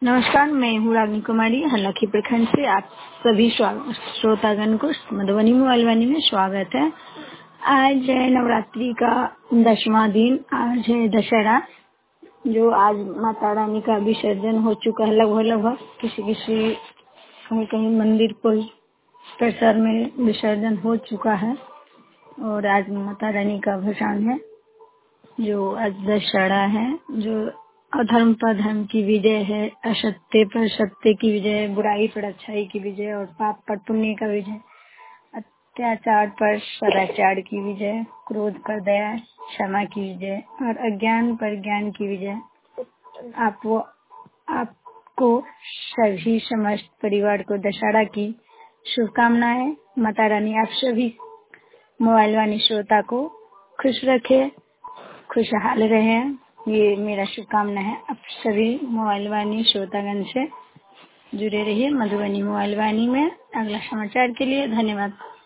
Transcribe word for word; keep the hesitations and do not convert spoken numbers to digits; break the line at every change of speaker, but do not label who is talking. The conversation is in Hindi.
नमस्कार, मैं हूँ रागिनी कुमारी हल्लाखी प्रखंड से। आप सभी स्वागत श्रोतागण को मधुबनी मोबाइल वाणी में स्वागत है। आज है नवरात्रि का दसवां दिन। आज है दशहरा, जो आज माता रानी का विसर्जन हो चुका है। लगभग लगभग किसी किसी कहीं कहीं मंदिर पर परिसर में विसर्जन हो चुका है और आज माता रानी का भसान है, जो आज दशहरा है, जो अधर्म पर धर्म की विजय है, असत्य पर सत्य की विजय, बुराई पर अच्छाई की विजय और पाप पर पुण्य का विजय, अत्याचार पर सदाचार की विजय, क्रोध पर दया क्षमा की विजय और अज्ञान पर ज्ञान की विजय। आप वो आपको सभी समस्त परिवार को दशहरा की शुभकामनाएं। माता रानी आप सभी मोबाइल वाणी श्रोता को खुश रखे, खुशहाल रहे, ये मेरा शुभकामना है। आप सभी मोबाइल वाणी श्रोतागण से जुड़े रहिए मधुबनी मोबाइल वाणी में। अगला समाचार के लिए धन्यवाद।